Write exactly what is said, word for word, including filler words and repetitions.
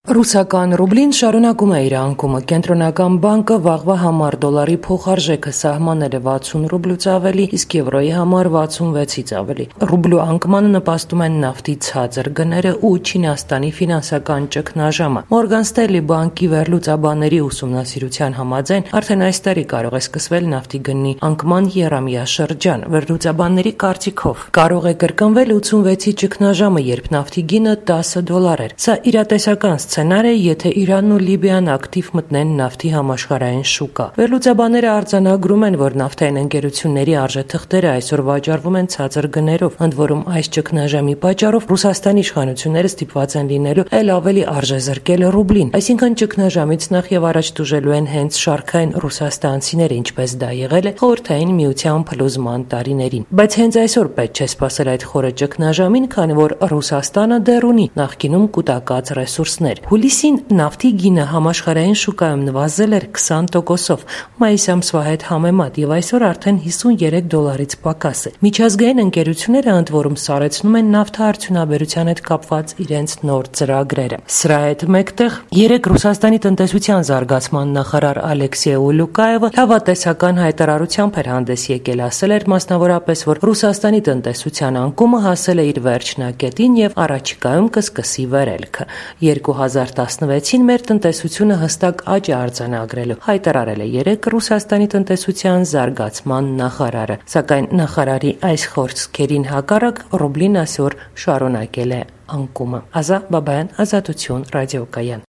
Ռուսական ռուբլին շարունակում է իր անկումը։ Կենտրոնական բանկը վաղվա համար դոլարի փոխարժեքը սահմանել է վաթսուն ռուբլուց ավելի, իսկ եվրոյի համար վաթսունվեցից ավելի։ Ռուբլու անկմանը նպաստում են նավթի ցածր գները ու Չինաստանի ֆինանսական ճգնաժամը։ Մորգան Ստենլի բանկի վերլուծաբանների ուսումնասիրության համաձայն արդեն այս տարի կարող է սկսվել նավթի գնի անկման եռամյա շրջան։ Վերլուծաբանների կարծիքով կարող է կրկնվել ութսունվեցի ճգնաժամը, երբ նավթի գինը տասը դոլար էր։ Սա իրատեսական սցենար է, եթե Իրանն ու Լիբիան ակտիվ մտնեն նավթի համաշխարհային շուկա։ Վերլուծաբանները արձանագրում են, որ նավթային ընկերությունների արժեթղթերը այսօր վաճառվում են ցածր գներով, ընդ որում այս ճգնաժամի պատճառով Ռուսաստանի իշխանությունները ստիպված են լինելու այլ ավելի արժեզրկել ռուբլին, այսինքն ճգնաժամից նախ եւ առաջ տուժելու են հենց շարքային ռուսաստանցիները, ինչպես դա եղել է Խորհրդային Միության փլուզման տարիներին։ Բայց հենց այսօր պետք չէ սպասել այդ խորը ճգնաժամին, քանի որ Ռուսաստանը դեռ ունի նախկինում կուտակած ռեսուրսներ։ Հուլիսին նավթի գինը համաշխարհային շուկայում նվազել էր քսան տոկոսով մայիս ամսվա հետ համեմատ եւ այսօր արդեն հիսունյերեք դոլարից պակաս է։ Միջազգային ընկերությունները ընդ որում սարեցնում են նավթարդյունաբերության հետ կապված իրենց նոր ծրագրերը։ Սրա հետ մեկտեղ երեք Ռուսաստանի տնտեսության զարգացման նախարար Ալեքսեյ Ուլուկաևը լավատեսական հայտարարությամբ էր հանդես եկել, ասել էր մասնավորապես, որ Ռուսաստանի տնտեսության անկումը հասել է իր վերջնակետին եւ առաջիկայում կսկսի վերելքը։ երկու հազար տասնվեցին մեր տնտեսությունը հստակ աճ է արձանագրելու, հայտարարել է երեկ Ռուսաստանի տնտեսության զարգացման նախարարը, սակայն նախարարի այս խոսքերին հակառակ ռուբլին այսօր շարունակել է անկումը։ Ազա Բաբայան, Ազատություն, ռադիոկայան։